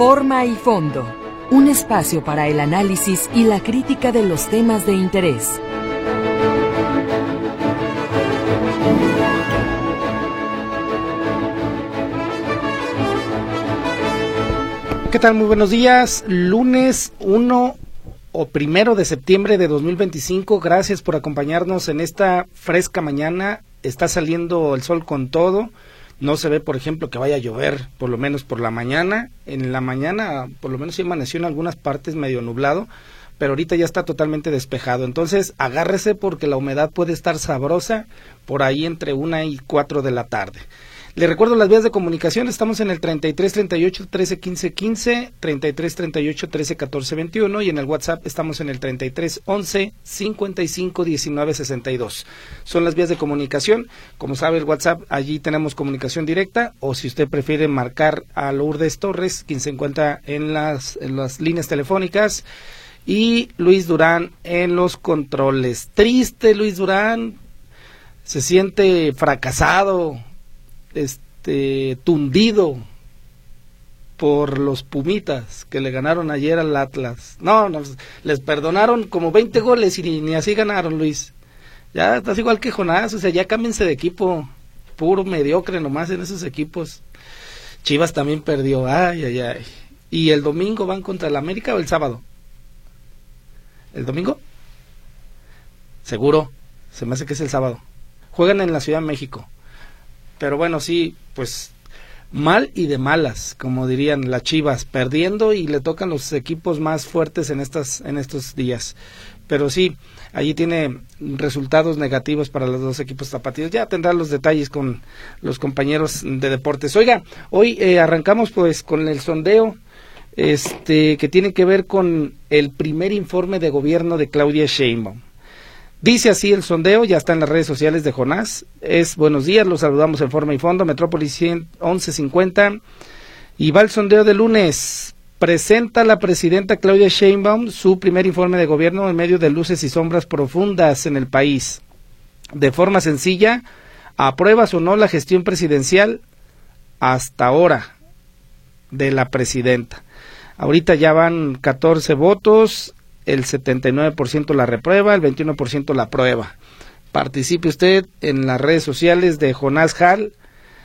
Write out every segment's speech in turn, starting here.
Forma y fondo, un espacio para el análisis y la crítica de los temas de interés. ¿Qué tal? Muy buenos días. Lunes 1 o 1 de septiembre de 2025. Gracias por acompañarnos en esta fresca mañana. Está saliendo el sol con todo. No se ve, por ejemplo, que vaya a llover, por lo menos por la mañana. En la mañana, por lo menos sí amaneció en algunas partes medio nublado, pero ahorita ya está totalmente despejado. Entonces, agárrese porque la humedad puede estar sabrosa por ahí entre 1 y 4 de la tarde. Le recuerdo las vías de comunicación. Estamos en el 33 38 13 15 15, 33 38 13 14 21 y en el WhatsApp estamos en el 33 11 55 19 62. Son las vías de comunicación. Como sabe el WhatsApp, allí tenemos comunicación directa, o si usted prefiere marcar a Lourdes Torres, quien se encuentra en las líneas telefónicas, y Luis Durán en los controles. Triste Luis Durán, se siente fracasado, tundido por los Pumitas que le ganaron ayer al Atlas. No, les perdonaron como 20 goles y ni así ganaron, Luis. Ya estás igual que Jonás, o sea, ya cámbiense de equipo, puro mediocre nomás en esos equipos. Chivas también perdió, ay. ¿Y el domingo van contra el América o el sábado? ¿El domingo? Seguro, se me hace que es el sábado. Juegan en la Ciudad de México. Pero bueno, sí, pues mal y de malas, como dirían las Chivas, perdiendo, y le tocan los equipos más fuertes en estos días. Pero sí, allí tiene resultados negativos para los dos equipos tapatíos. Ya tendrán los detalles con los compañeros de deportes. Oiga, hoy arrancamos pues con el sondeo que tiene que ver con el primer informe de gobierno de Claudia Sheinbaum. Dice así el sondeo, ya está en las redes sociales de Jonás. Buenos días, los saludamos en Forma y Fondo, Metrópolis 1150. Y va el sondeo de lunes. Presenta la presidenta Claudia Sheinbaum su primer informe de gobierno en medio de luces y sombras profundas en el país. De forma sencilla, ¿apruebas o no la gestión presidencial hasta ahora de la presidenta? Ahorita ya van 14 votos. El 79% la reprueba, el 21% la aprueba. Participe usted en las redes sociales de Jonás Hall.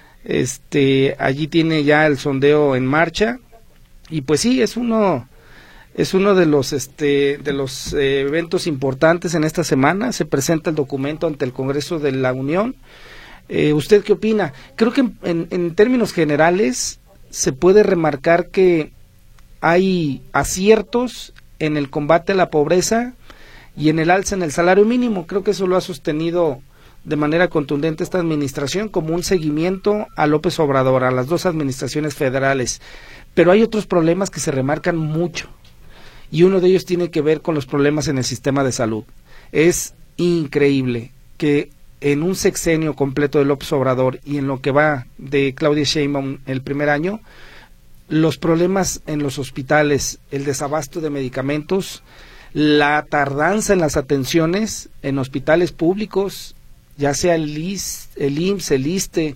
Allí tiene ya el sondeo en marcha. Y pues sí, es uno de los eventos importantes en esta semana. Se presenta el documento ante el Congreso de la Unión. ¿Usted qué opina? Creo que en términos generales se puede remarcar que hay aciertos en el combate a la pobreza y en el alza en el salario mínimo. Creo que eso lo ha sostenido de manera contundente esta administración como un seguimiento a López Obrador, a las dos administraciones federales. Pero hay otros problemas que se remarcan mucho, y uno de ellos tiene que ver con los problemas en el sistema de salud. Es increíble que en un sexenio completo de López Obrador y en lo que va de Claudia Sheinbaum el primer año, los problemas en los hospitales, el desabasto de medicamentos, la tardanza en las atenciones en hospitales públicos, ya sea el IMSS, el ISSSTE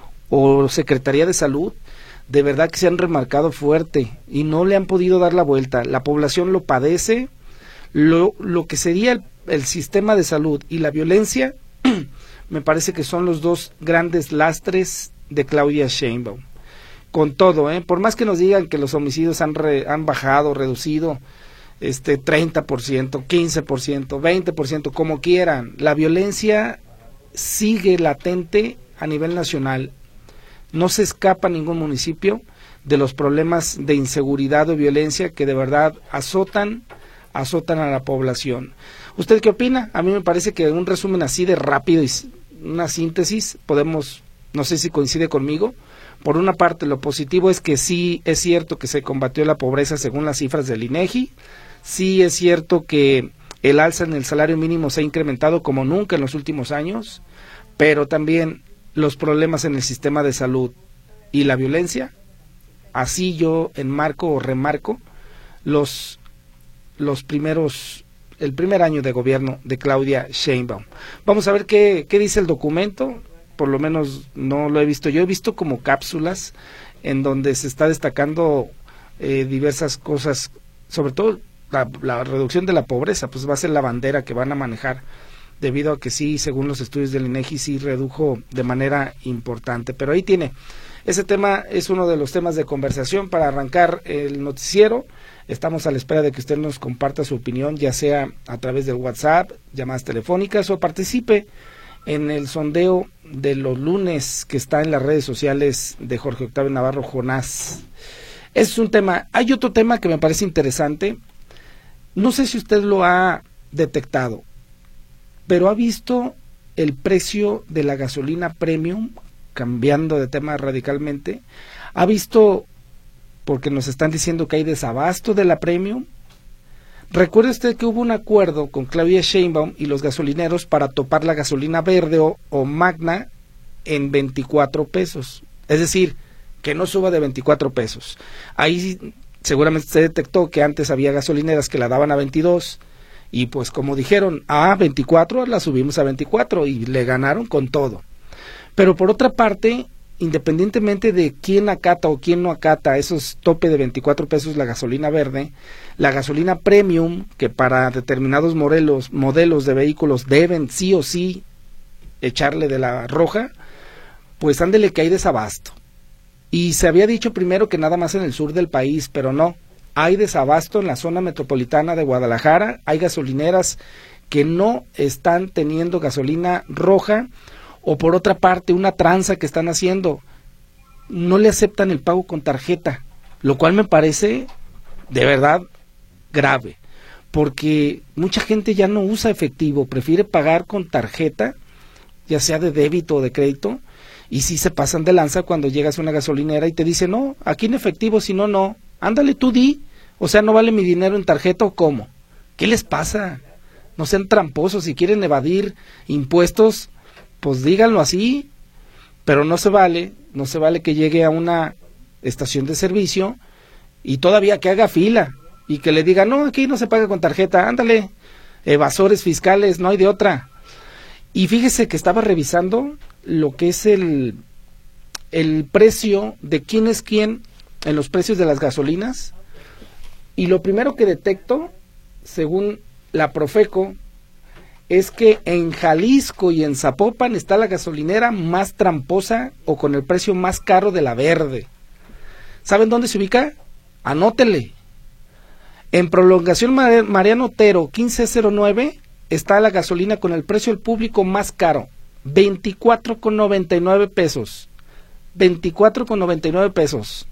o Secretaría de Salud, de verdad que se han remarcado fuerte y no le han podido dar la vuelta. La población lo padece. Lo que sería el sistema de salud y la violencia, me parece que son los dos grandes lastres de Claudia Sheinbaum. Con todo, por más que nos digan que los homicidios han bajado, reducido, 30%, 15%, 20%, como quieran, la violencia sigue latente a nivel nacional. No se escapa ningún municipio de los problemas de inseguridad o violencia que de verdad azotan a la población. ¿Usted qué opina? A mí me parece que un resumen así de rápido y una síntesis, no sé si coincide conmigo. Por una parte, lo positivo es que sí es cierto que se combatió la pobreza según las cifras del INEGI, sí es cierto que el alza en el salario mínimo se ha incrementado como nunca en los últimos años, pero también los problemas en el sistema de salud y la violencia, así yo enmarco o remarco el primer año de gobierno de Claudia Sheinbaum. Vamos a ver qué dice el documento. Por lo menos no lo he visto. Yo he visto como cápsulas en donde se está destacando diversas cosas, sobre todo la reducción de la pobreza, pues va a ser la bandera que van a manejar, debido a que sí, según los estudios del INEGI, sí redujo de manera importante. Pero ahí tiene, ese tema es uno de los temas de conversación para arrancar el noticiero. Estamos a la espera de que usted nos comparta su opinión, ya sea a través del WhatsApp, llamadas telefónicas, o participe en el sondeo de los lunes que está en las redes sociales de Jorge Octavio Navarro Jonás. Ese es un tema. Hay otro tema que me parece interesante. No sé si usted lo ha detectado, pero ha visto el precio de la gasolina premium, cambiando de tema radicalmente. Ha visto, porque nos están diciendo que hay desabasto de la premium. Recuerde usted que hubo un acuerdo con Claudia Sheinbaum y los gasolineros para topar la gasolina verde o magna en 24 pesos. Es decir, que no suba de 24 pesos. Ahí seguramente se detectó que antes había gasolineras que la daban a 22 y pues como dijeron, 24 la subimos a 24 y le ganaron con todo. Pero por otra parte, independientemente de quién acata o quién no acata esos tope de 24 pesos la gasolina verde, la gasolina premium, que para determinados modelos de vehículos deben sí o sí echarle de la roja, pues ándele que hay desabasto. Y se había dicho primero que nada más en el sur del país, pero no, hay desabasto en la zona metropolitana de Guadalajara, hay gasolineras que no están teniendo gasolina roja, o por otra parte una tranza que están haciendo, no le aceptan el pago con tarjeta, lo cual me parece de verdad grave, porque mucha gente ya no usa efectivo, prefiere pagar con tarjeta, ya sea de débito o de crédito, y sí se pasan de lanza cuando llegas a una gasolinera y te dicen, no, aquí en efectivo, si no, no, ándale tú di, o sea, no vale mi dinero en tarjeta o cómo, ¿qué les pasa? No sean tramposos, si quieren evadir impuestos, pues díganlo así, pero no se vale que llegue a una estación de servicio y todavía que haga fila y que le diga, no, aquí no se paga con tarjeta, ándale, evasores fiscales, no hay de otra. Y fíjese que estaba revisando lo que es el precio de quién es quién en los precios de las gasolinas, y lo primero que detecto, según la Profeco, es que en Jalisco y en Zapopan está la gasolinera más tramposa o con el precio más caro de la verde. ¿Saben dónde se ubica? Anótele. En Prolongación Mariano Otero 1509 está la gasolina con el precio del público más caro, 24,99 pesos. 24,99 pesos.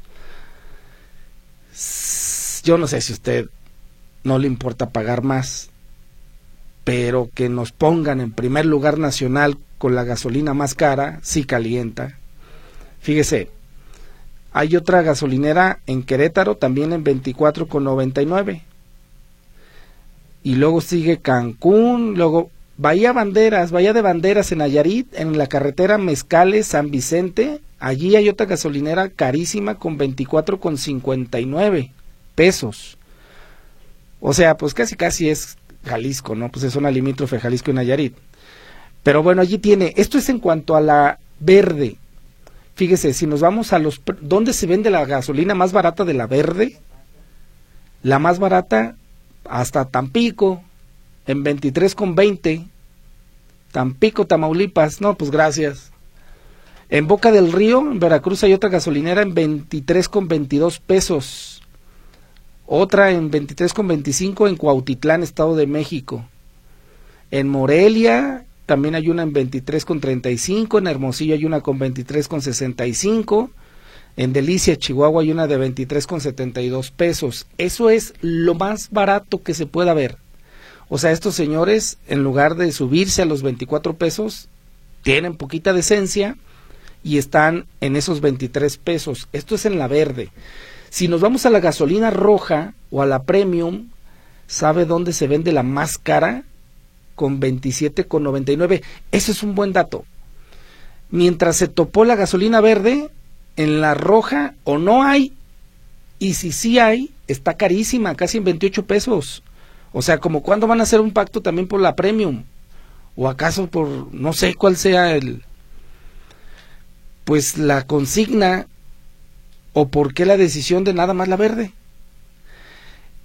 Yo no sé si a usted no le importa pagar más, pero que nos pongan en primer lugar nacional con la gasolina más cara, sí calienta. Fíjese, hay otra gasolinera en Querétaro, también en 24,99. Y luego sigue Cancún, luego Bahía de Banderas en Nayarit, en la carretera Mezcales, San Vicente, allí hay otra gasolinera carísima con 24,59 pesos. O sea, pues casi es Jalisco, ¿no? Pues es zona limítrofe Jalisco y Nayarit. Pero bueno, allí tiene, esto es en cuanto a la verde. Fíjese, si nos vamos a ¿dónde se vende la gasolina más barata de la verde? La más barata hasta Tampico, en 23,20. Tampico, Tamaulipas, no, pues gracias. En Boca del Río, en Veracruz, hay otra gasolinera en 23,22 pesos. Otra en 23,25 en Cuautitlán, Estado de México. En Morelia también hay una en 23,35, en Hermosillo hay una con 23,65, en Delicia, Chihuahua hay una de 23,72 pesos. Eso es lo más barato que se pueda ver. O sea, estos señores, en lugar de subirse a los 24 pesos, tienen poquita decencia y están en esos 23 pesos. Esto es en la verde. Si nos vamos a la gasolina roja o a la premium, ¿sabe dónde se vende la más cara? Con 27,99. Ese es un buen dato. Mientras se topó la gasolina verde, en la roja o no hay, y si sí hay, está carísima, casi en 28 pesos. O sea, como cuándo van a hacer un pacto también por la premium, o acaso por, no sé cuál sea pues la consigna, o por qué la decisión de nada más la verde.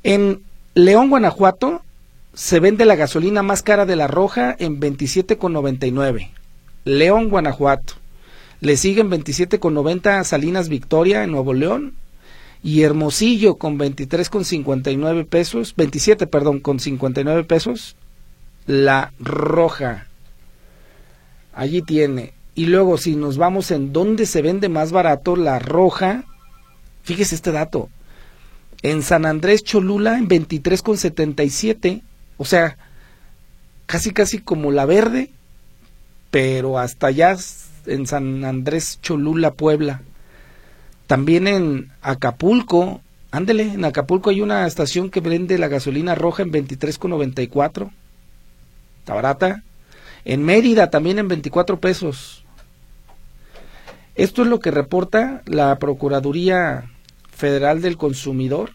En León, Guanajuato, se vende la gasolina más cara de la roja en 27,99. León, Guanajuato. Le siguen 27,90 Salinas Victoria en Nuevo León y Hermosillo con 23,59 pesos, 27, perdón, con 59 pesos la roja. Allí tiene. Y luego si nos vamos en dónde se vende más barato la roja, fíjese este dato. En San Andrés Cholula en 23,77, o sea, casi como la verde, pero hasta allá en San Andrés Cholula, Puebla. También en Acapulco, ándele, en Acapulco hay una estación que vende la gasolina roja en 23,94. Está barata. En Mérida también en 24 pesos. Esto es lo que reporta la Procuraduría Federal del Consumidor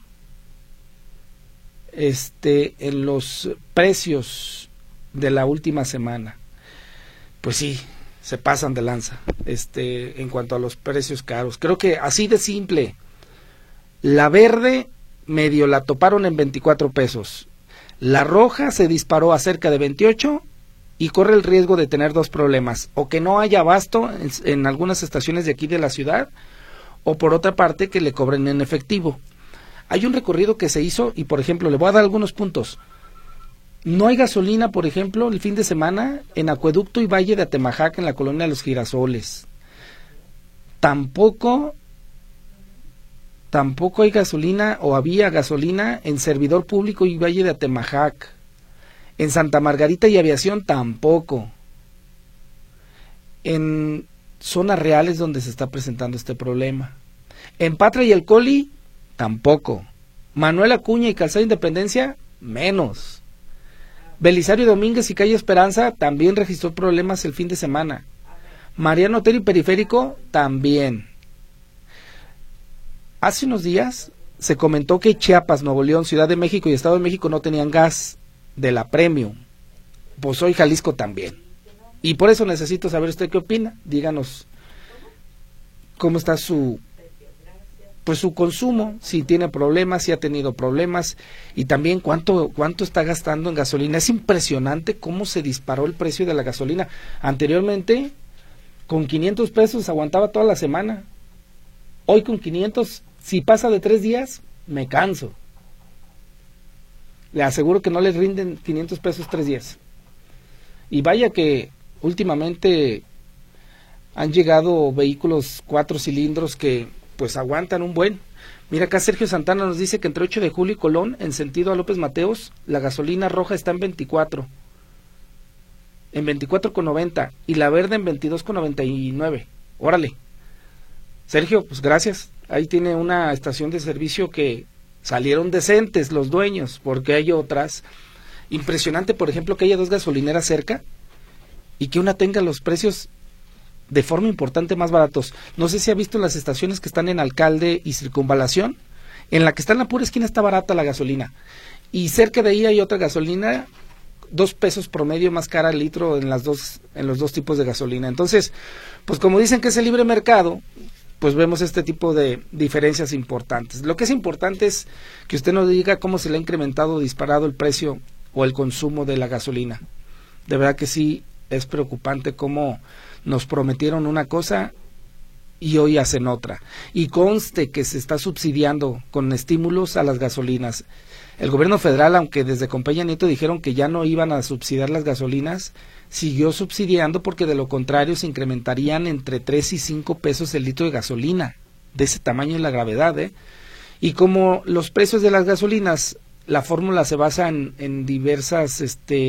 en los precios de la última semana. Pues sí, se pasan de lanza en cuanto a los precios caros. Creo que así de simple. La verde medio la toparon en 24 pesos. La roja se disparó a cerca de 28 y corre el riesgo de tener dos problemas: o que no haya abasto en algunas estaciones de aquí de la ciudad, o por otra parte que le cobren en efectivo. Hay un recorrido que se hizo y, por ejemplo, le voy a dar algunos puntos. No hay gasolina, por ejemplo, el fin de semana en Acueducto y Valle de Atemajac, en la colonia de los Girasoles. Tampoco hay gasolina, o había gasolina en Servidor Público y Valle de Atemajac. En Santa Margarita y Aviación tampoco. En zonas reales donde se está presentando este problema. En Patra y El Coli tampoco. Manuel Acuña y Calzada Independencia menos. Belisario Domínguez y Calle Esperanza también registró problemas el fin de semana. Mariano Otero y Periférico también. Hace unos días se comentó que Chiapas, Nuevo León, Ciudad de México y Estado de México no tenían gas de la Premium. Pues hoy Jalisco también. Y por eso necesito saber usted qué opina. Díganos cómo está su consumo, si tiene problemas, si ha tenido problemas, y también cuánto está gastando en gasolina. Es impresionante cómo se disparó el precio de la gasolina. Anteriormente, con 500 pesos aguantaba toda la semana. Hoy con 500, si pasa de 3 días, me canso. Le aseguro que no les rinden 500 pesos 3 días. Y vaya que últimamente han llegado vehículos 4 cilindros que pues aguantan un buen. Mira, acá Sergio Santana nos dice que entre 8 de julio y Colón, en sentido a López Mateos, la gasolina roja está en 24. En 24,90 y la verde en 22,99. Órale. Sergio, pues gracias. Ahí tiene una estación de servicio que salieron decentes los dueños, porque hay otras. Impresionante, por ejemplo, que haya 2 gasolineras cerca y que una tenga los precios de forma importante más baratos. No sé si ha visto las estaciones que están en Alcalde y Circunvalación. En la que está en la pura esquina está barata la gasolina. Y cerca de ahí hay otra gasolina, 2 pesos promedio más cara el litro en los dos tipos de gasolina. Entonces, pues como dicen que es el libre mercado, pues vemos este tipo de diferencias importantes. Lo que es importante es que usted nos diga cómo se le ha incrementado o disparado el precio o el consumo de la gasolina. De verdad que sí es preocupante cómo nos prometieron una cosa y hoy hacen otra. Y conste que se está subsidiando con estímulos a las gasolinas. El gobierno federal, aunque desde con Peña Nieto dijeron que ya no iban a subsidiar las gasolinas, siguió subsidiando, porque de lo contrario se incrementarían entre 3 y 5 pesos el litro de gasolina. De ese tamaño es la gravedad, ¿eh? Y como los precios de las gasolinas, la fórmula se basa en diversas,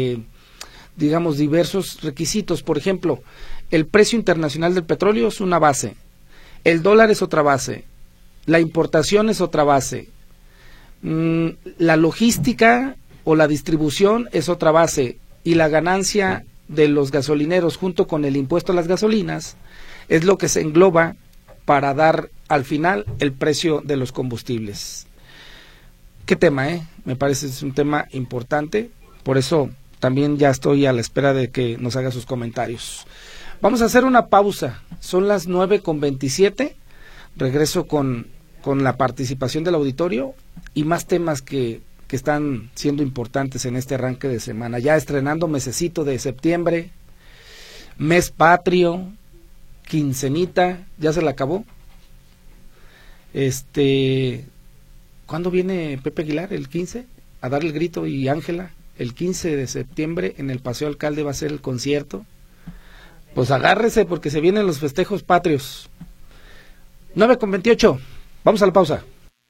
diversos requisitos. Por ejemplo, el precio internacional del petróleo es una base, el dólar es otra base, la importación es otra base, la logística o la distribución es otra base, y la ganancia de los gasolineros junto con el impuesto a las gasolinas es lo que se engloba para dar al final el precio de los combustibles. Qué tema, me parece es un tema importante, por eso también ya estoy a la espera de que nos haga sus comentarios. Vamos a hacer una pausa, son las 9:27, regreso con la participación del auditorio y más temas que que están siendo importantes en este arranque de semana. Ya estrenando mesecito de septiembre, mes patrio, quincenita, ¿ya se la acabó? ¿Cuándo viene Pepe Aguilar? ¿El 15? A dar el grito, y Ángela, el 15 de septiembre en el Paseo Alcalde va a ser el concierto. Pues agárrese porque se vienen los festejos patrios. 9:28, vamos a la pausa.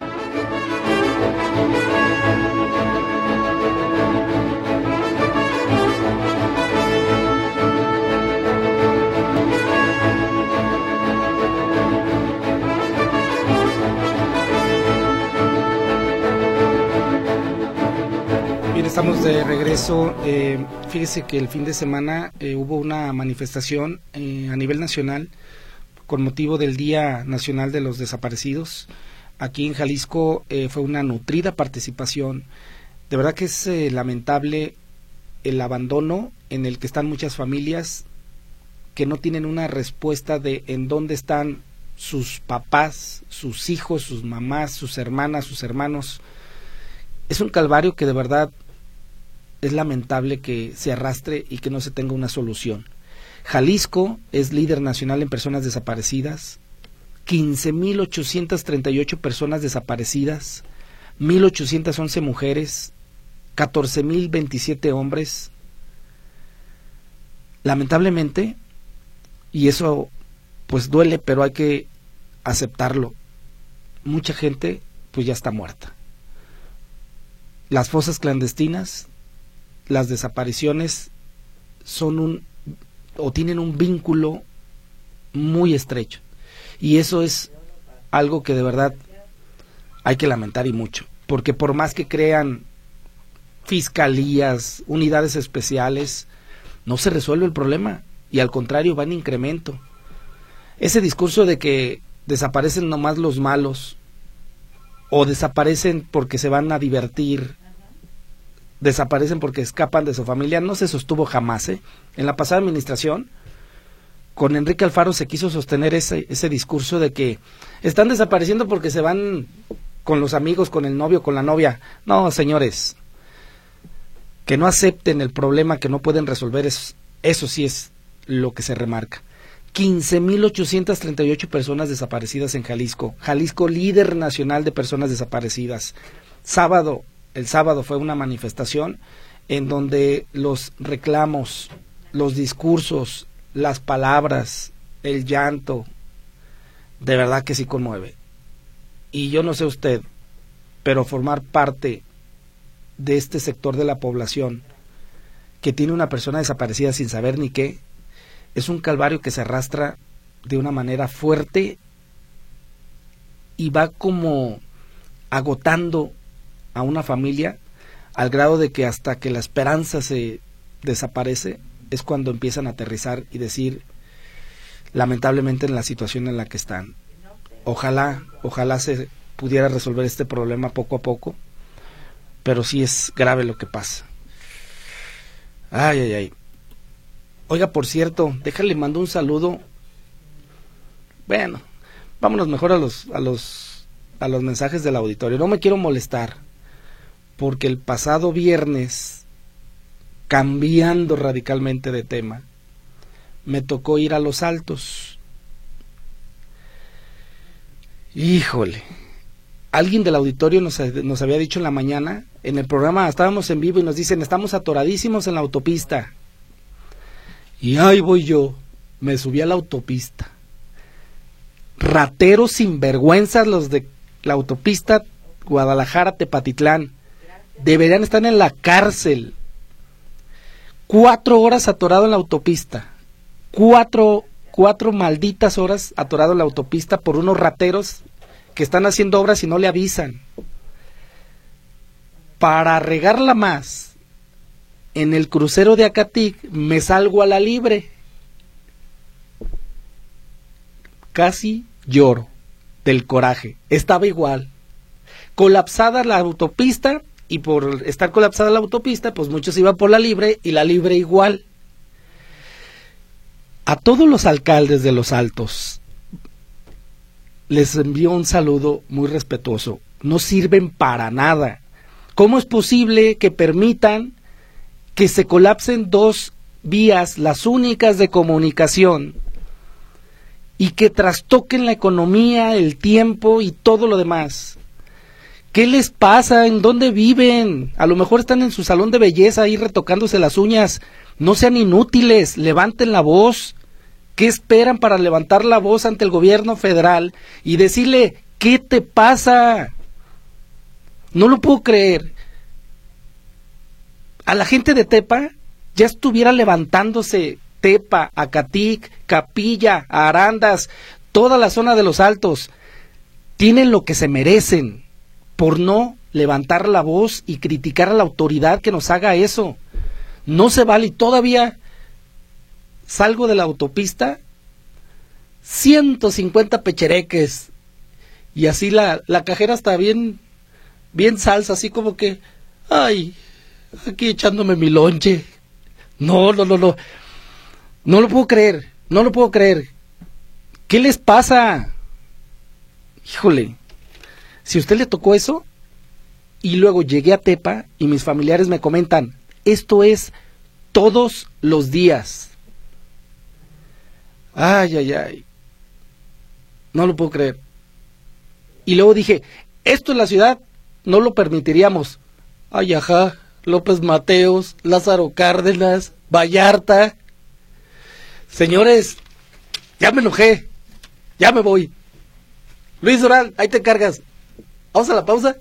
Estamos de regreso. Fíjese que el fin de semana hubo una manifestación a nivel nacional con motivo del Día Nacional de los Desaparecidos. Aquí en Jalisco fue una nutrida participación. De verdad que es lamentable el abandono en el que están muchas familias que no tienen una respuesta de en dónde están sus papás, sus hijos, sus mamás, sus hermanas, sus hermanos. Es un calvario que de verdad es lamentable que se arrastre y que no se tenga una solución. Jalisco es líder nacional en personas desaparecidas, 15,838 personas desaparecidas, 1,811 mujeres, 14,027 hombres. Lamentablemente, y eso pues duele, pero hay que aceptarlo, mucha gente pues ya está muerta. Las fosas clandestinas, las desapariciones son tienen un vínculo muy estrecho, y eso es algo que de verdad hay que lamentar, y mucho, porque por más que crean fiscalías, unidades especiales, no se resuelve el problema, y al contrario va en incremento. Ese discurso de que desaparecen nomás los malos, o desaparecen porque se van a divertir, desaparecen porque escapan de su familia, no se sostuvo jamás. En la pasada administración, con Enrique Alfaro se quiso sostener ese discurso de que están desapareciendo porque se van con los amigos, con el novio, con la novia. No, señores, que no acepten el problema que no pueden resolver, eso sí es lo que se remarca. 15,838 personas desaparecidas en Jalisco. Jalisco, líder nacional de personas desaparecidas. El sábado fue una manifestación en donde los reclamos, los discursos, las palabras, el llanto, de verdad que sí conmueve. Y yo no sé usted, pero formar parte de este sector de la población que tiene una persona desaparecida sin saber ni qué, es un calvario que se arrastra de una manera fuerte y va como agotando a una familia al grado de que hasta que la esperanza se desaparece es cuando empiezan a aterrizar y decir lamentablemente en la situación en la que están. Ojalá se pudiera resolver este problema poco a poco, pero sí es grave lo que pasa. Ay. Oiga, por cierto, déjale, mando un saludo. Bueno, vámonos mejor a los mensajes del auditorio. No me quiero molestar, porque el pasado viernes, cambiando radicalmente de tema, me tocó ir a Los Altos. Híjole, alguien del auditorio nos había dicho en la mañana, en el programa estábamos en vivo y nos dicen, estamos atoradísimos en la autopista. Y ahí voy yo, me subí a la autopista. Rateros sinvergüenzas los de la autopista Guadalajara-Tepatitlán. Deberían estar en la cárcel. 4 horas atorado en la autopista. 4 malditas horas atorado en la autopista por unos rateros que están haciendo obras y no le avisan. Para regarla más, en el crucero de Acatic me salgo a la libre. Casi lloro del coraje. Estaba igual. Colapsada la autopista, y por estar colapsada la autopista, pues muchos iban por la libre, y la libre igual. A todos los alcaldes de Los Altos les envío un saludo muy respetuoso. No sirven para nada. ¿Cómo es posible que permitan que se colapsen 2 vías, las únicas de comunicación, y que trastoquen la economía, el tiempo y todo lo demás? ¿Qué les pasa? ¿En dónde viven? A lo mejor están en su salón de belleza ahí retocándose las uñas. No sean inútiles, levanten la voz. ¿Qué esperan para levantar la voz ante el gobierno federal y decirle, ¿qué te pasa? No lo puedo creer. A la gente de Tepa ya estuviera levantándose. Tepa, Acatic, Capilla, Arandas, toda la zona de los Altos, tienen lo que se merecen por no levantar la voz y criticar a la autoridad que nos haga eso. No se vale. Y todavía salgo de la autopista, 150 pechereques, y así la cajera está bien salsa, así como que, ay, aquí echándome mi lonche. No lo puedo creer. ¿Qué les pasa? Híjole, si a usted le tocó eso, y luego llegué a Tepa y mis familiares me comentan, esto es todos los días. Ay, no lo puedo creer. Y luego dije, esto en la ciudad no lo permitiríamos. Ay, ajá, López Mateos, Lázaro Cárdenas, Vallarta. Señores, ya me enojé, ya me voy. Luis Durán, ahí te encargas. Vamos a la pausa.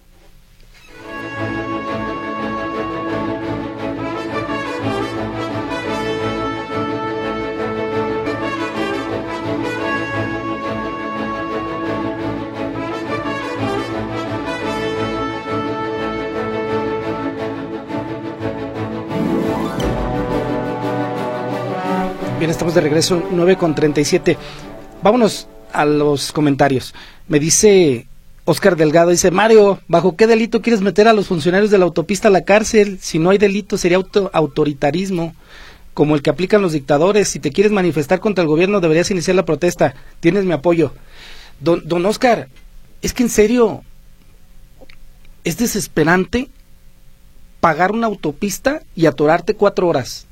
Bien, estamos de regreso, 9:37. Vámonos a los comentarios. Me dice Oscar Delgado, dice, Mario, ¿bajo qué delito quieres meter a los funcionarios de la autopista a la cárcel? Si no hay delito sería autoritarismo, como el que aplican los dictadores. Si te quieres manifestar contra el gobierno deberías iniciar la protesta. Tienes mi apoyo. Don Oscar, es que en serio, es desesperante pagar una autopista y atorarte 4 horas.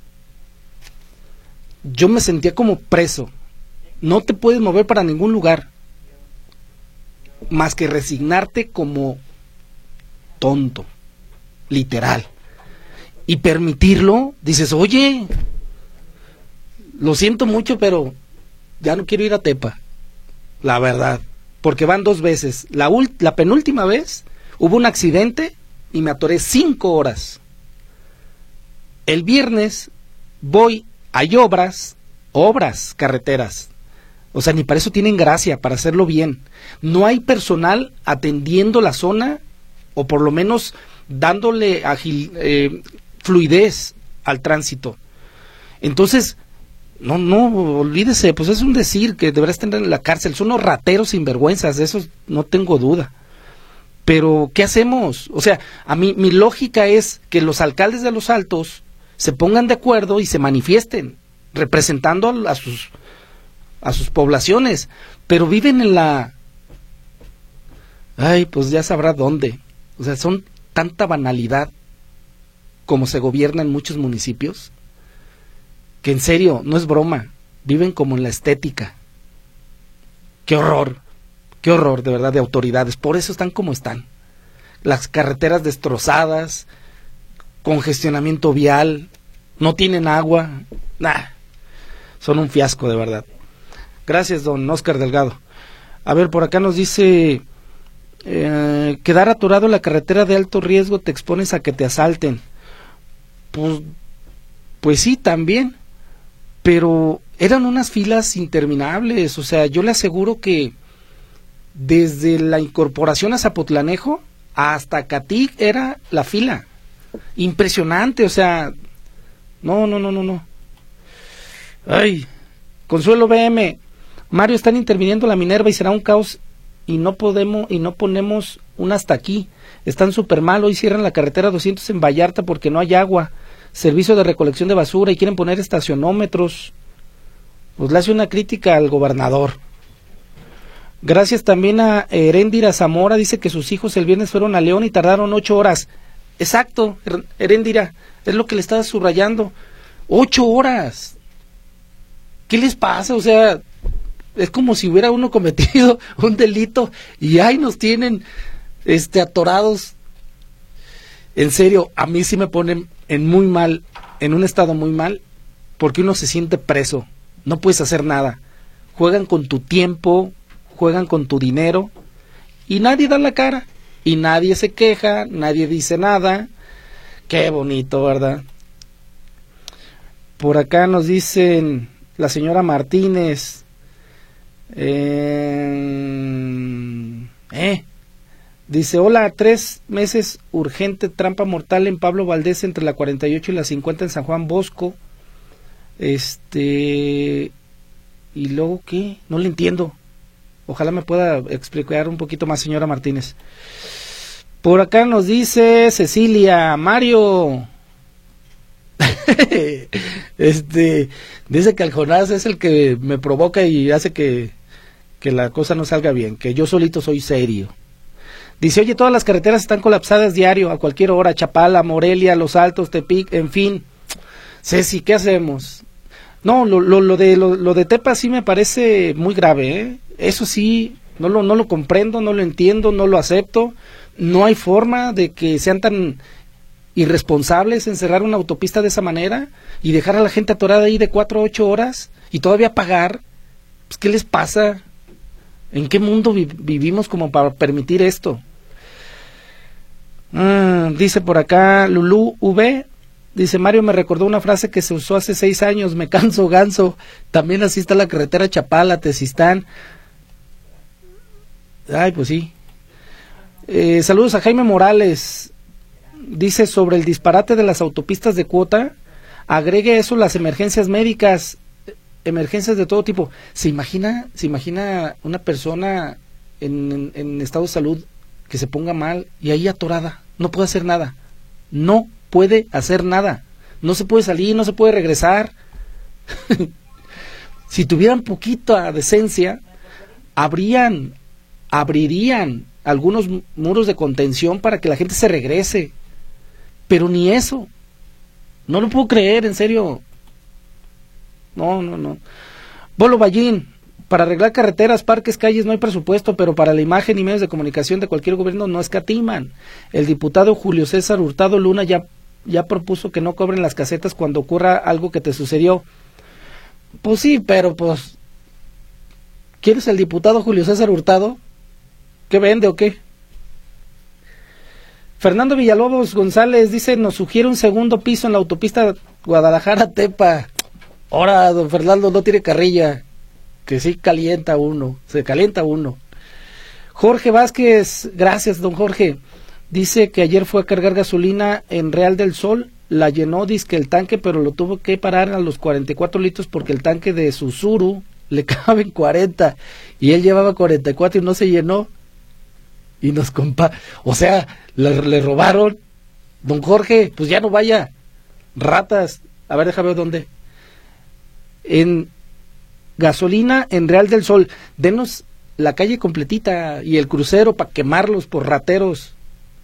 Yo me sentía como preso. No te puedes mover para ningún lugar, más que resignarte como tonto, literal. Y permitirlo, dices, oye, lo siento mucho, pero ya no quiero ir a Tepa, la verdad, porque van 2 veces. La penúltima vez hubo un accidente y me atoré 5 horas. El viernes voy, hay obras carreteras. O sea, ni para eso tienen gracia, para hacerlo bien. No hay personal atendiendo la zona, o por lo menos dándole fluidez al tránsito. Entonces, no, olvídese, pues es un decir que deberá estar en la cárcel. Son unos rateros sinvergüenzas, de eso no tengo duda. Pero, ¿qué hacemos? O sea, mi lógica es que los alcaldes de los Altos se pongan de acuerdo y se manifiesten, representando a sus poblaciones, pero viven en pues ya sabrá dónde. O sea, son tanta banalidad como se gobierna en muchos municipios, que en serio, no es broma, viven como en la estética. Qué horror de verdad de autoridades, por eso están como están. Las carreteras destrozadas, congestionamiento vial, no tienen agua, son un fiasco de verdad. Gracias, don Oscar Delgado. A ver, por acá nos dice, quedar atorado en la carretera de alto riesgo te expones a que te asalten. Pues sí, también, pero eran unas filas interminables. O sea, yo le aseguro que desde la incorporación a Zapotlanejo hasta Catic era la fila. Impresionante, o sea, no. Ay, Consuelo BM, Mario, están interviniendo la Minerva y será un caos y no ponemos un hasta aquí. Están súper mal, hoy cierran la carretera 200 en Vallarta porque no hay agua, servicio de recolección de basura y quieren poner estacionómetros. Pues le hace una crítica al gobernador. Gracias también a Heréndira Zamora, dice que sus hijos el viernes fueron a León y tardaron 8 horas. Exacto, Heréndira, es lo que le estaba subrayando. 8 horas. ¿Qué les pasa? O sea, es como si hubiera uno cometido un delito y ahí nos tienen atorados. En serio, a mí sí me ponen en un estado muy mal, porque uno se siente preso, no puedes hacer nada. Juegan con tu tiempo, juegan con tu dinero y nadie da la cara y nadie se queja, nadie dice nada. Qué bonito, ¿verdad? Por acá nos dicen la señora Martínez, dice, hola, 3 meses urgente, trampa mortal en Pablo Valdés entre la 48 y la 50 en San Juan Bosco. ¿Y luego qué? No le entiendo. Ojalá me pueda explicar un poquito más, señora Martínez. Por acá nos dice Cecilia, Mario. Dice que el Jonás es el que me provoca y hace que la cosa no salga bien, que yo solito soy serio. Dice, oye, todas las carreteras están colapsadas diario, a cualquier hora, Chapala, Morelia, Los Altos, Tepic, en fin. Ceci, ¿qué hacemos? No, lo de Tepa sí me parece muy grave, ¿eh? Eso sí, no lo comprendo, no lo entiendo, no lo acepto. No hay forma de que sean tan irresponsables en cerrar una autopista de esa manera y dejar a la gente atorada ahí de 4 a 8 horas y todavía pagar. Pues, ¿qué les pasa? ¿En qué mundo vivimos como para permitir esto? Dice por acá Lulú V, dice, Mario, me recordó una frase que se usó hace 6 años, me canso ganso. También así está la carretera Chapala, Tezistán. Ay, pues sí. Saludos a Jaime Morales. Dice, sobre el disparate de las autopistas de cuota, agregue eso las emergencias médicas, emergencias de todo tipo. ¿Se imagina una persona en estado de salud que se ponga mal y ahí atorada? No puede hacer nada. No puede hacer nada. No se puede salir, no se puede regresar. Si tuvieran poquita decencia, abrirían algunos muros de contención para que la gente se regrese. Pero ni eso. No lo puedo creer, en serio. No. Bolo Ballín, para arreglar carreteras, parques, calles no hay presupuesto, pero para la imagen y medios de comunicación de cualquier gobierno no escatiman. El diputado Julio César Hurtado Luna ya propuso que no cobren las casetas cuando ocurra algo que te sucedió. Pues sí, pero pues, ¿quieres el diputado Julio César Hurtado? ¿Qué vende o qué? Fernando Villalobos González dice, nos sugiere un segundo piso en la autopista Guadalajara-Tepa. Ahora, don Fernando, no tiene carrilla, que sí se calienta uno. Jorge Vázquez, gracias, don Jorge. Dice que ayer fue a cargar gasolina en Real del Sol, la llenó dizque el tanque, pero lo tuvo que parar a los 44 litros porque el tanque de Susuru le caben 40 y él llevaba 44 y no se llenó. Y nos o sea, le robaron. Don Jorge, pues ya no vaya. Ratas. A ver, déjame ver dónde. En gasolina en Real del Sol. Denos la calle completita y el crucero para quemarlos por rateros.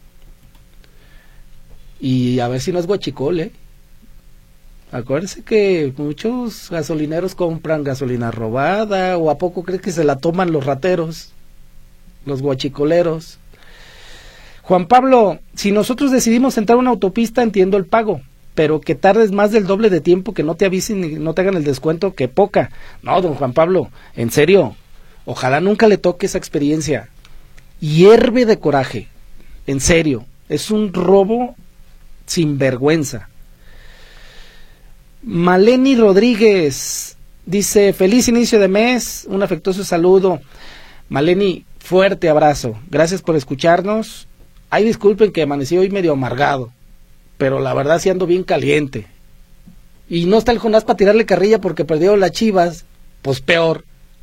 Y a ver si no es guachicol, ¿eh? Acuérdense que muchos gasolineros compran gasolina robada, o a poco creen que se la toman los rateros, los guachicoleros. Juan Pablo, si nosotros decidimos entrar a una autopista, entiendo el pago, pero que tardes más del doble de tiempo, que no te avisen y no te hagan el descuento, que poca. No, don Juan Pablo, en serio, ojalá nunca le toque esa experiencia. Hierve de coraje, en serio, es un robo sin vergüenza. Maleni Rodríguez dice, feliz inicio de mes, un afectuoso saludo. Maleni, fuerte abrazo, gracias por escucharnos. Ay, disculpen que amanecí hoy medio amargado, pero la verdad sí ando bien caliente. Y no está el Jonás para tirarle carrilla porque perdió las Chivas, pues peor.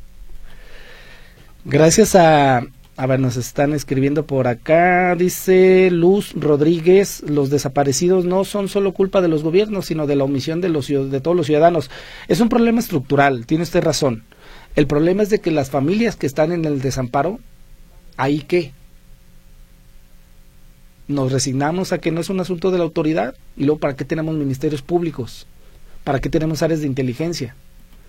Gracias a ver, nos están escribiendo por acá, dice Luz Rodríguez, los desaparecidos no son solo culpa de los gobiernos, sino de la omisión de todos los ciudadanos. Es un problema estructural, tiene usted razón. El problema es de que las familias que están en el desamparo, ¿ahí qué? nos resignamos a que no es un asunto de la autoridad, y luego ¿para qué tenemos ministerios públicos? ¿Para qué tenemos áreas de inteligencia?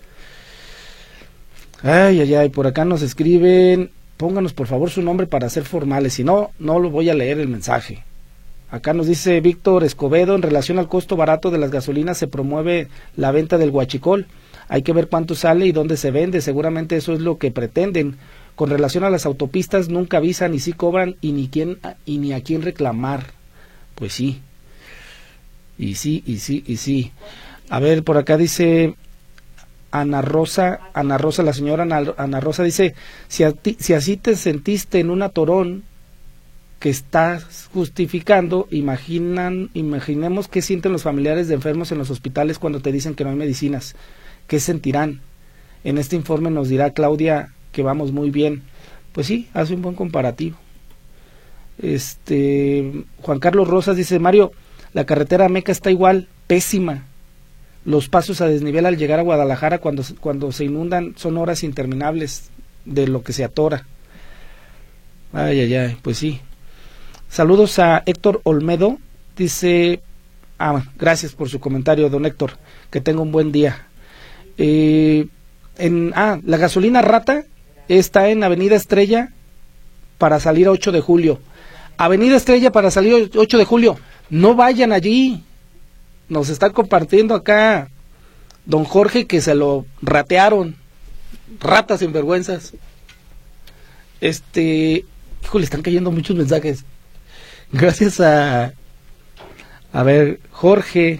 Ay, por acá nos escriben, pónganos por favor su nombre para ser formales, si no, no lo voy a leer el mensaje. Acá nos dice Víctor Escobedo, en relación al costo barato de las gasolinas se promueve la venta del huachicol, hay que ver cuánto sale y dónde se vende, seguramente eso es lo que pretenden. Con relación a las autopistas, nunca avisan y sí cobran y ni a quién reclamar. Pues sí. Y sí. A ver, por acá dice Ana Rosa, la señora Ana Rosa dice, si así te sentiste en un atorón que estás justificando, imaginemos qué sienten los familiares de enfermos en los hospitales cuando te dicen que no hay medicinas. ¿Qué sentirán? En este informe nos dirá Claudia que vamos muy bien. Pues sí, hace un buen comparativo. Juan Carlos Rosas dice, Mario, la carretera Meca está igual, pésima. Los pasos a desnivel al llegar a Guadalajara cuando se inundan son horas interminables de lo que se atora. Pues sí. Saludos a Héctor Olmedo, dice, gracias por su comentario, don Héctor, que tenga un buen día. La gasolina rata está en Avenida Estrella para salir a 8 de julio. Avenida Estrella para salir 8 de julio. No vayan allí. Nos está compartiendo acá don Jorge que se lo ratearon. Ratas sinvergüenzas. Híjole, están cayendo muchos mensajes. Gracias a ver, Jorge.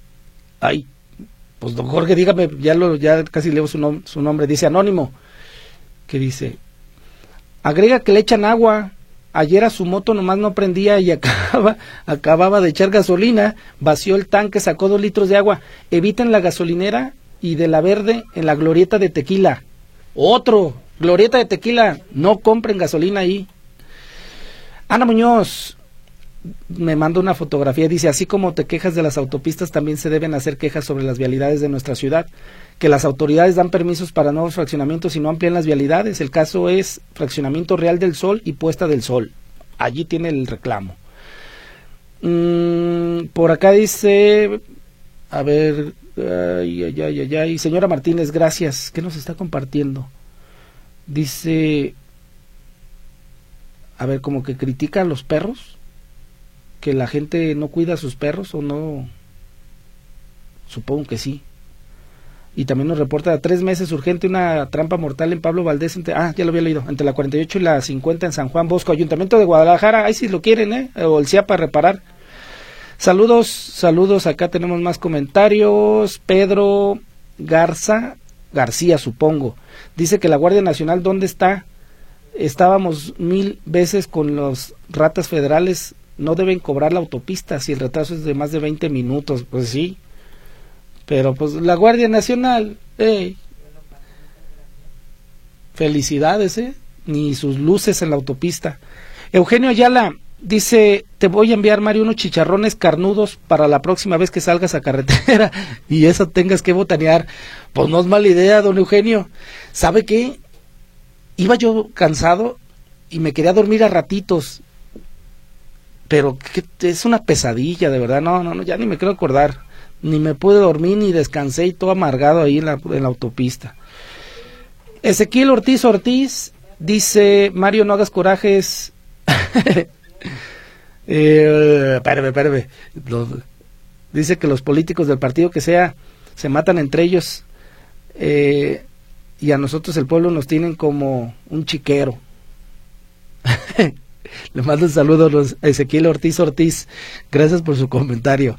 Pues don Jorge, dígame, ya casi leo su nombre. Dice Anónimo. ¿Qué dice? Agrega que le echan agua. Ayer a su moto nomás no prendía y acababa de echar gasolina, vació el tanque, sacó 2 litros de agua. Eviten la gasolinera y de la Verde en la glorieta de Tequila. Glorieta de Tequila, no compren gasolina ahí. Ana Muñoz me manda una fotografía, dice, así como te quejas de las autopistas, también se deben hacer quejas sobre las vialidades de nuestra ciudad, que las autoridades dan permisos para nuevos fraccionamientos y no amplían las vialidades. El caso es Fraccionamiento Real del Sol y Puesta del Sol. Allí tiene el reclamo. Por acá dice, a ver, señora Martínez, gracias. ¿Qué nos está compartiendo? Dice, a ver, como que critica a los perros, que la gente no cuida a sus perros o no. Supongo que sí. Y también nos reporta 3 meses urgente una trampa mortal en Pablo Valdés, ya lo había leído, entre la 48 y la 50 en San Juan Bosco, Ayuntamiento de Guadalajara, ahí si lo quieren, o el CIAPA reparar. Saludos, acá tenemos más comentarios. Pedro García, supongo, dice que la Guardia Nacional, ¿dónde está? Estábamos 1000 veces con los ratas federales, no deben cobrar la autopista si el retraso es de más de 20 minutos, pues sí. Pero pues la Guardia Nacional, felicidades, ni sus luces en la autopista. Eugenio Ayala dice, te voy a enviar, Mario, unos chicharrones carnudos para la próxima vez que salgas a carretera y eso tengas que botanear. Pues no es mala idea, don Eugenio. ¿Sabe qué? Iba yo cansado y me quería dormir a ratitos, pero es una pesadilla, de verdad, no, ya ni me quiero acordar. Ni me pude dormir, ni descansé y todo amargado ahí en la autopista. Ezequiel Ortiz dice, Mario, no hagas corajes. Espérame. Dice que los políticos del partido que sea se matan entre ellos y a nosotros el pueblo nos tienen como un chiquero. Le mando un saludo a Ezequiel Ortiz. Gracias por su comentario.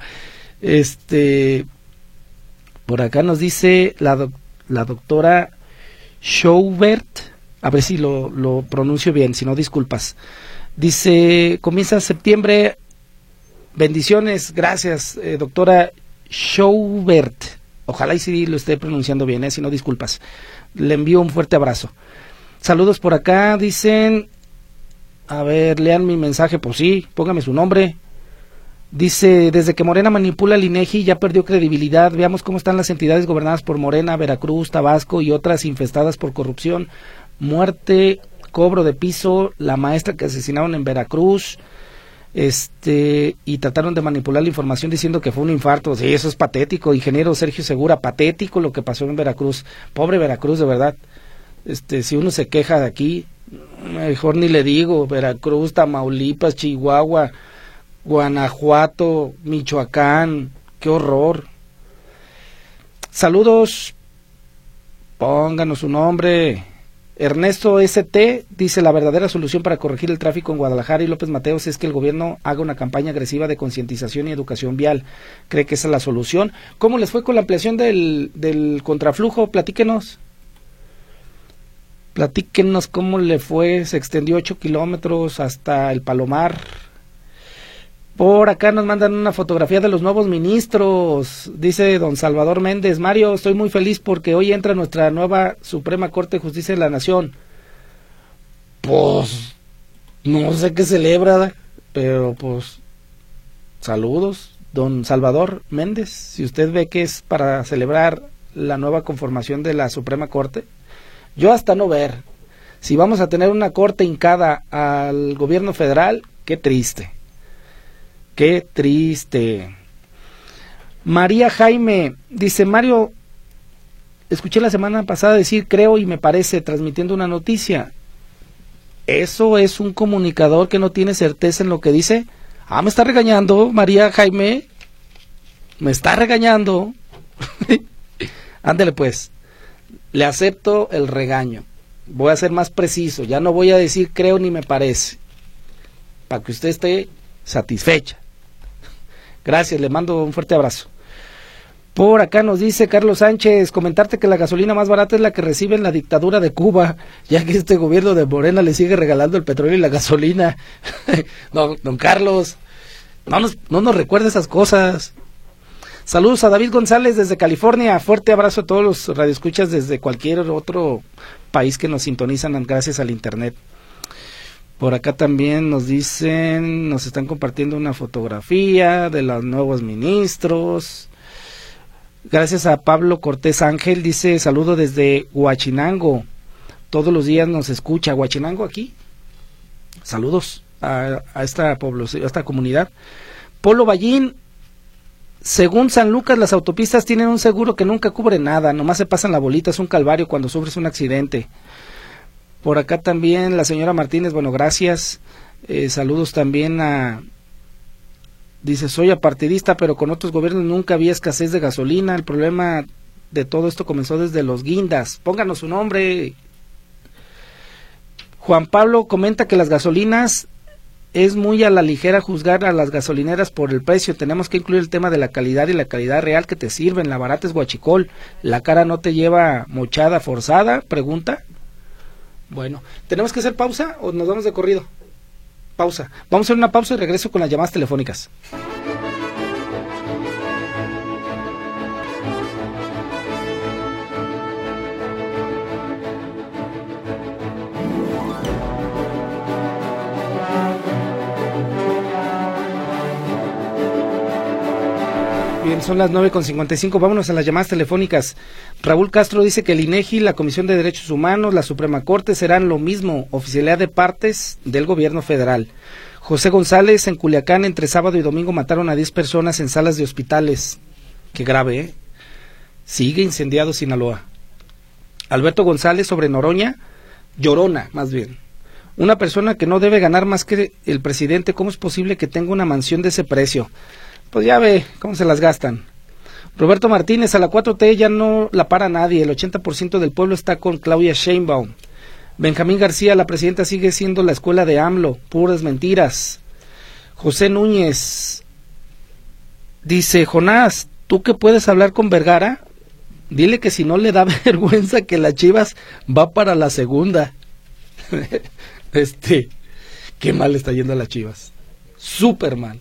Por acá nos dice la doctora Schaubert, a ver si lo pronuncio bien, si no, disculpas. Dice, comienza septiembre, bendiciones, gracias, doctora Schaubert. Ojalá y sí lo esté pronunciando bien, si no, disculpas. Le envío un fuerte abrazo. Saludos por acá, dicen, a ver, lean mi mensaje, pues sí, póngame su nombre. Dice, desde que Morena manipula el INEGI ya perdió credibilidad. Veamos cómo están las entidades gobernadas por Morena, Veracruz, Tabasco y otras infestadas por corrupción, muerte, cobro de piso, la maestra que asesinaron en Veracruz, y trataron de manipular la información diciendo que fue un infarto. Sí, eso es patético, ingeniero Sergio Segura, patético lo que pasó en Veracruz. Pobre Veracruz, de verdad. Si uno se queja de aquí, mejor ni le digo. Veracruz, Tamaulipas, Chihuahua, Guanajuato, Michoacán, qué horror. Saludos, pónganos su nombre. Ernesto ST dice: la verdadera solución para corregir el tráfico en Guadalajara y López Mateos es que el gobierno haga una campaña agresiva de concientización y educación vial. ¿Cree que esa es la solución? ¿Cómo les fue con la ampliación del contraflujo? Platíquenos cómo le fue. Se extendió 8 kilómetros hasta el Palomar. Por acá nos mandan una fotografía de los nuevos ministros, dice don Salvador Méndez. Mario, estoy muy feliz porque hoy entra nuestra nueva Suprema Corte de Justicia de la Nación. Pues, no sé qué celebra, pero pues, saludos, don Salvador Méndez. Si usted ve que es para celebrar la nueva conformación de la Suprema Corte, yo hasta no ver. Si vamos a tener una corte hincada al gobierno federal, qué triste. Qué triste. María Jaime dice: Mario, escuché la semana pasada decir creo y me parece, transmitiendo una noticia. ¿Eso es un comunicador que no tiene certeza en lo que dice? Me está regañando, María Jaime. Me está regañando. Ándele pues. Le acepto el regaño. Voy a ser más preciso. Ya no voy a decir creo ni me parece. Para que usted esté satisfecha. Gracias, le mando un fuerte abrazo. Por acá nos dice Carlos Sánchez: comentarte que la gasolina más barata es la que recibe en la dictadura de Cuba, ya que este gobierno de Morena le sigue regalando el petróleo y la gasolina. No, don Carlos, no nos recuerde esas cosas. Saludos a David González desde California. Fuerte abrazo a todos los radioescuchas desde cualquier otro país que nos sintonizan gracias al internet. Por acá también nos dicen, nos están compartiendo una fotografía de los nuevos ministros. Gracias a Pablo Cortés Ángel, dice: saludo desde Huachinango. Todos los días nos escucha. Huachinango aquí. Saludos a esta población, a esta comunidad. Polo Ballín: según San Lucas, las autopistas tienen un seguro que nunca cubre nada, nomás se pasan la bolita, es un calvario cuando sufres un accidente. Por acá también la señora Martínez, bueno, gracias. Saludos también dice: soy apartidista, pero con otros gobiernos nunca había escasez de gasolina. El problema de todo esto comenzó desde los guindas. Pónganos su nombre. Juan Pablo comenta que las gasolinas es muy a la ligera juzgar a las gasolineras por el precio. Tenemos que incluir el tema de la calidad y la calidad real que te sirven. La barata es guachicol. ¿La cara no te lleva mochada forzada? Pregunta. Bueno, ¿tenemos que hacer pausa o nos vamos de corrido? Pausa. Vamos a hacer una pausa y regreso con las llamadas telefónicas. Bien, son las 9:55, vámonos a las llamadas telefónicas. Raúl Castro dice que el INEGI, la Comisión de Derechos Humanos, la Suprema Corte serán lo mismo, oficialidad de partes del gobierno federal. José González: en Culiacán entre sábado y domingo mataron a 10 personas en salas de hospitales. Qué grave, ¿eh? Sigue incendiado Sinaloa. Alberto González: sobre Noroña, Llorona más bien. Una persona que no debe ganar más que el presidente, ¿cómo es posible que tenga una mansión de ese precio? Pues ya ve cómo se las gastan. Roberto Martínez: a la 4T ya no la para nadie, el 80% del pueblo está con Claudia Sheinbaum. Benjamín García: la presidenta sigue siendo la escuela de AMLO, puras mentiras. José Núñez dice: Jonás, ¿tú que puedes hablar con Vergara? Dile que si no le da vergüenza que las Chivas va para la segunda. Qué mal está yendo a las Chivas. Súper mal.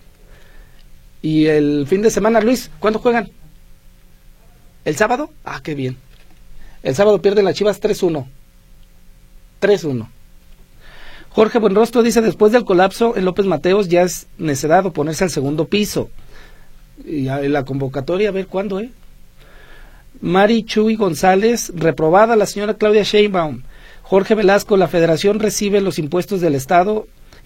Y el fin de semana, Luis, ¿cuándo juegan? ¿El sábado? Qué bien. El sábado pierden las Chivas 3-1. 3-1. Jorge Buenrostro dice: después del colapso en López Mateos ya es necedad oponerse al segundo piso. Y la convocatoria, a ver cuándo, Mari Chuy González: reprobada la señora Claudia Sheinbaum. Jorge Velasco: la federación recibe los impuestos del Estado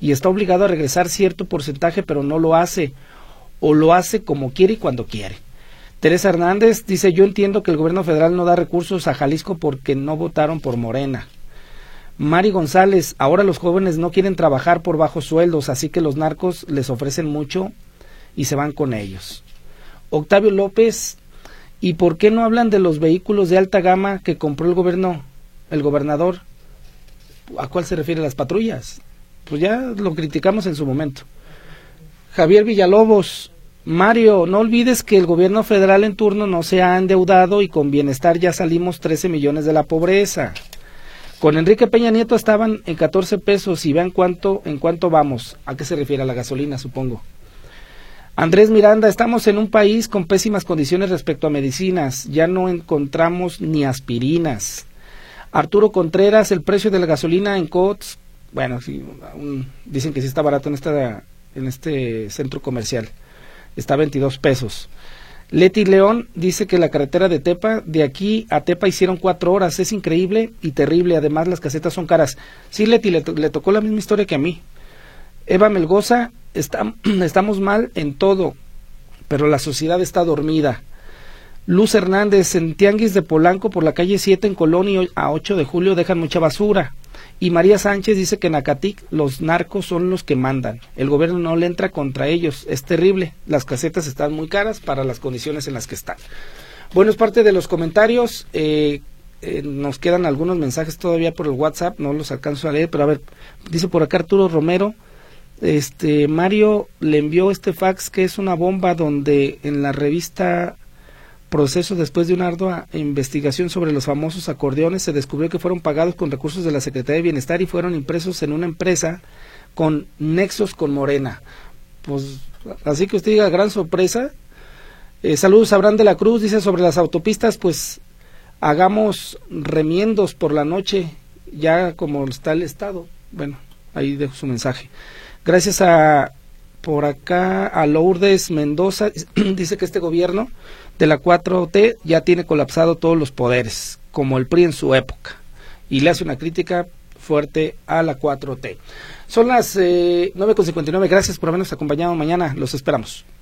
y está obligado a regresar cierto porcentaje, pero no lo hace, o lo hace como quiere y cuando quiere. Teresa Hernández dice, yo entiendo que el gobierno federal no da recursos a Jalisco porque no votaron por Morena. Mari González, ahora los jóvenes no quieren trabajar por bajos sueldos, así que los narcos les ofrecen mucho y se van con ellos. Octavio López, ¿y por qué no hablan de los vehículos de alta gama que compró el gobernador? ¿A cuál se refiere? ¿Las patrullas? Pues ya lo criticamos en su momento. Javier Villalobos, Mario, no olvides que el gobierno federal en turno no se ha endeudado y con bienestar ya salimos 13 millones de la pobreza. Con Enrique Peña Nieto estaban en 14 pesos y vean en cuánto vamos. ¿A qué se refiere? A la gasolina, supongo. Andrés Miranda, estamos en un país con pésimas condiciones respecto a medicinas. Ya no encontramos ni aspirinas. Arturo Contreras, el precio de la gasolina en Coats, bueno, sí, dicen que sí está barato en este centro comercial. Está a 22 pesos. Leti León dice que la carretera de Tepa, de aquí a Tepa hicieron 4 horas, es increíble y terrible, además las casetas son caras. Sí, Leti, le tocó la misma historia que a mí. Eva Melgoza, estamos mal en todo, pero la sociedad está dormida. Luz Hernández, en Tianguis de Polanco por la calle 7 en Colón y a 8 de julio dejan mucha basura. Y María Sánchez dice que en Acatic los narcos son los que mandan. El gobierno no le entra contra ellos. Es terrible. Las casetas están muy caras para las condiciones en las que están. Bueno, es parte de los comentarios. Nos quedan algunos mensajes todavía por el WhatsApp. No los alcanzo a leer, pero a ver. Dice por acá Arturo Romero. Mario le envió este fax que es una bomba donde en la revista Proceso, después de una ardua investigación sobre los famosos acordeones, se descubrió que fueron pagados con recursos de la Secretaría de Bienestar y fueron impresos en una empresa con nexos con Morena. Pues así que usted diga, gran sorpresa. Saludos a Abraham de la Cruz, dice sobre las autopistas, pues hagamos remiendos por la noche, ya como está el estado. Bueno, ahí dejo su mensaje. Gracias por acá a Lourdes Mendoza, dice que este gobierno de la 4T ya tiene colapsado todos los poderes, como el PRI en su época, y le hace una crítica fuerte a la 4T. Son las 9:59, gracias por habernos acompañado, mañana los esperamos.